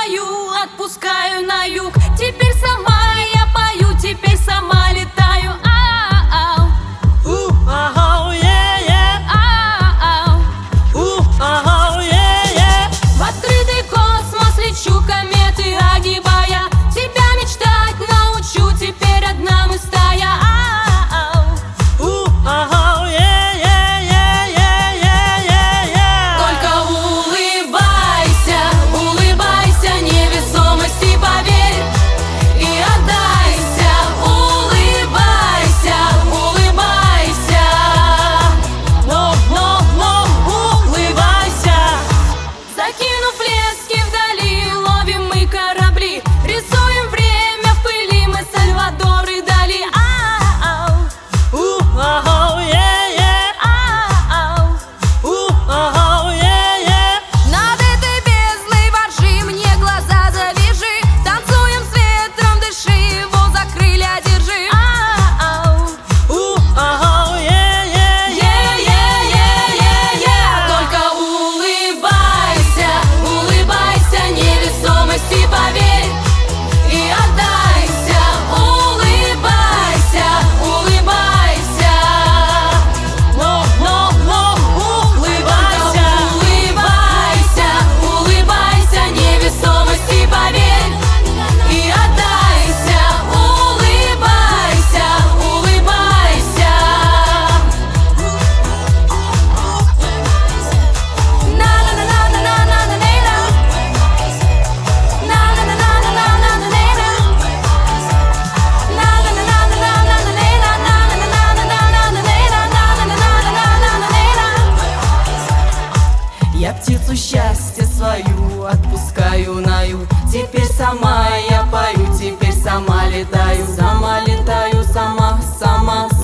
пою, отпускаю на юг. Теперь сама я пою, теперь сама летаю. В открытый космос лечу, кометы огибая. Тебя мечтать научу, теперь одна мы стая. Только улыбайся, улыбайся, невесомости поверь и отдайся. Улыбайся, улыбайся, улыбайся. Закинув лески вдали, ловим мы корабли, рисуем время в пыли, мы Сальвадор и Дали. Над этой бездной воржи, мне глаза завяжи, танцуем с ветром, дыши, его за крылья держи. Только улыбайся, улыбайся, невесомости поверь и отдайся. Улыбайся, улыбайся, улыбайся. Улыбайся, улыбайся, невесомости поверь и отдайся. Улыбайся, улыбайся. Я птицу счастья свою отпускаю на юг. Теперь сама я пою, теперь сама летаю. Сама летаю, сама, сама,